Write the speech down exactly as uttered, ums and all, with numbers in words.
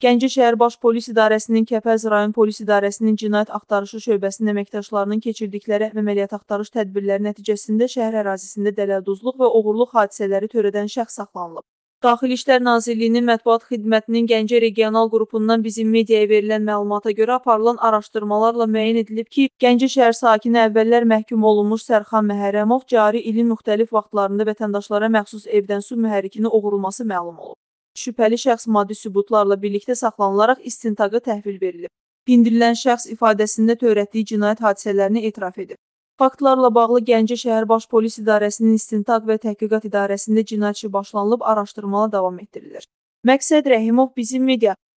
Gəncə şəhər Baş Polis İdarəsinin Kəpəz rayon Polis İdarəsinin Cinayət Axtarışı şöbəsinin əməkdaşlarının keçirdikləri əməliyyat axtarış tədbirləri nəticəsində şəhər ərazisində dələduzluq və oğurluq hadisələri törədən şəxs saxlanılıb. Daxili İşlər Nazirliyinin Mətbuat Xidmətinin Gəncə regional qrupundan bizim mediaya verilən məlumata görə aparılan araşdırmalarla müəyyən edilib ki, Gəncə şəhər sakini əvvəllər məhkum olunmuş Sərxan Məhərrəmov cari ilin müxtəlif vaxtlarında vətəndaşlara məxsus evdən su mühərrikini oğurlaması məlum olub. Şübhəli şəxs maddi sübutlarla birlikdə saxlanılaraq istintaqa təhvil verilib. Dindirilən şəxs ifadəsində törətdiyi cinayət hadisələrini etiraf edib. Faktlarla bağlı Gəncə şəhər Baş Polis İdarəsinin İstintaq və Təhqiqat İdarəsində cinayət işi başlanılıb, araşdırmalar davam etdirilir. Məqsəd Rəhimov, bizim media.